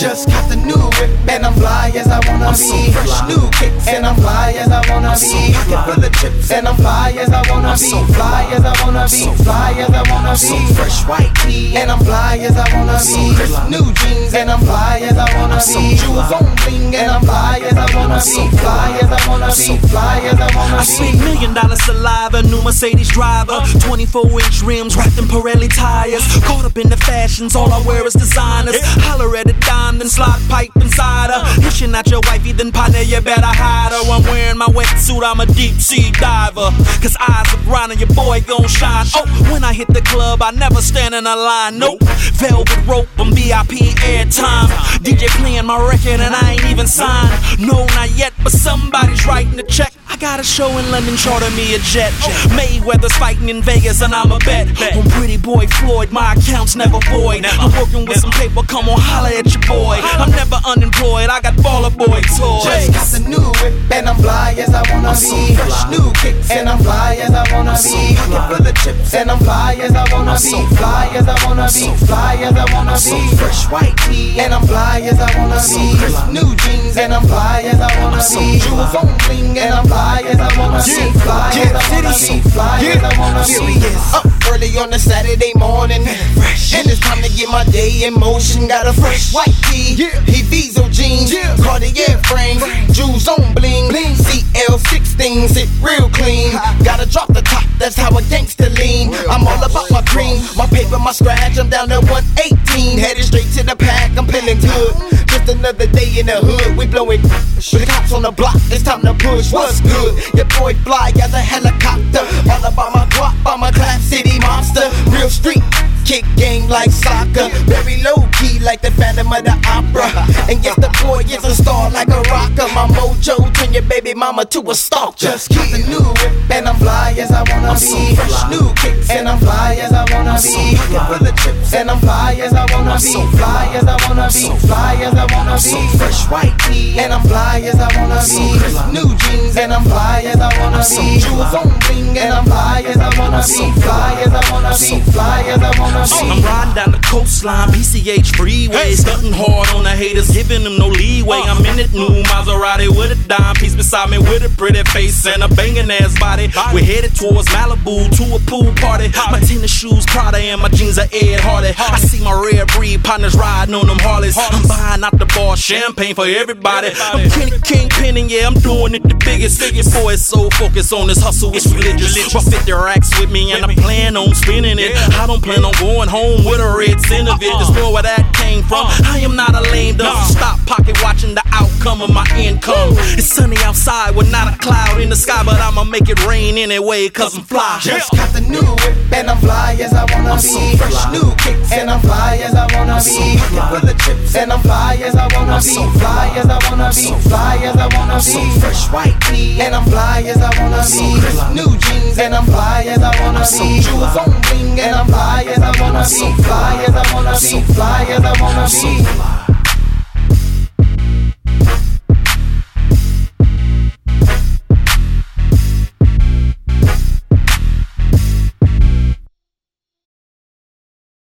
Just got the new whip and I'm fly as I wanna be. Fresh new kicks and I'm fly as I wanna be. Pocket full of chips and I'm fly as I wanna be. Fly as I wanna be. Fly as I wanna be. Fresh white tee and I'm fly as I wanna be. Crisp new jeans and I'm fly as I wanna be. Jewels on bling and I'm fly as I wanna be. Fly as I wanna be. Fly as I wanna be. I spent $1 million saliva, new Mercedes driver, 24-inch rims, wrapped in Pirelli tires. Caught up in the fashions, all I wear is designers. Holler at a dime, then slide pipe inside her. Hitching at your wifey, then partner, you better hide her. I'm wearing my wetsuit, I'm a deep sea diver. Cause eyes are brown and your boy gon' shine. Oh, when I hit the club, I never stand in a line, nope. Velvet rope, I'm VIP airtime. DJ playing my record and I ain't even signed. No, not yet, but somebody's writing the check. I got a show in London, charter me a jet. Mayweather's fighting in Vegas and I'm a bet. On Pretty Boy Floyd, my account's never void. I'm working with some paper, come on, holla at your boy. I'm never unemployed, I got baller boy toys. Just got the new whip and I'm fly as I wanna be. Fresh new kicks and I'm fly as I wanna be. Pocket full of chips and I'm fly as I wanna be. Fly as I wanna be. Fly as I wanna be. Fresh white tee and I'm fly as I wanna be. Crisp new jeans and I'm fly as I wanna be. Jewels on bling and I'm fly as I wanna be. Fly as I wanna be. Fly as I wanna be. Up early on a Saturday morning, and it's time to get my day in motion. Got a fresh white tee, Eviso jeans, Cartier frame, jewels on bling, CL16, sit real clean. Gotta drop the top, that's how a gangster lean. I'm all about my cream, my paper, my scratch. I'm down to 118, headed straight to the pack. I'm feeling good. Just another day in the hood, we blowing. With the cops on the block, it's time to push. What's good? Your boy fly as a helicopter. All about my guap, I'm a Clap City monster. Real street, kick game like soccer. Very low key like the Phantom of the Opera. And yes, the boy is a star like a rocker. My mojo turn your baby mama to a stalker. Just keep the new whip and I'm fly as I wanna be. Fresh new kicks and I'm fly as I wanna be. Pocket full of chips and I'm fly as I wanna be. Fly as I wanna be. Fly as I wanna be. Fresh white tee and I'm fly as I wanna be. Crisp new jeans and I'm fly as I wanna be. Jewels on bling and I'm fly as I wanna be. Fly as I wanna be. Fly as I wanna be. I'm riding down the coastline, PCH freeway, stunting hard on the haters, giving them no leeway. I'm in it, new Maserati with a dime piece beside me with a pretty face and a banging ass body. We're headed towards Malibu to a pool party. My tennis shoes Prada and my jeans are Ed Hardy. I see my rare breed partners riding on them Harleys. I'm buying out the bar, champagne for everybody. I'm Kingpin and yeah, I'm doing it the biggest. Boy is so focused on this hustle, it's religious. Brought 50 racks with me and I plan on spending it. I don't plan on going home with a red Centerville. Just know where that came from. I am not a lame duck. Stop pocket watching the outcome of my income. It's sunny outside with not a cloud in the sky, but I'ma make it rain anyway, cause I'm fly. Just got the new whip and I'm fly as I wanna be. Fresh new kicks and I'm fly as I wanna be. Pocket full of chips and I'm fly as I wanna be. Fly as I wanna be. Fly as I wanna be. Fresh white tee and I'm fly as I wanna be. Crisp new jeans and I'm fly as I wanna be. Jewels on bling and I'm fly as I wanna be. Fly as I wanna be. Fly as I wanna be.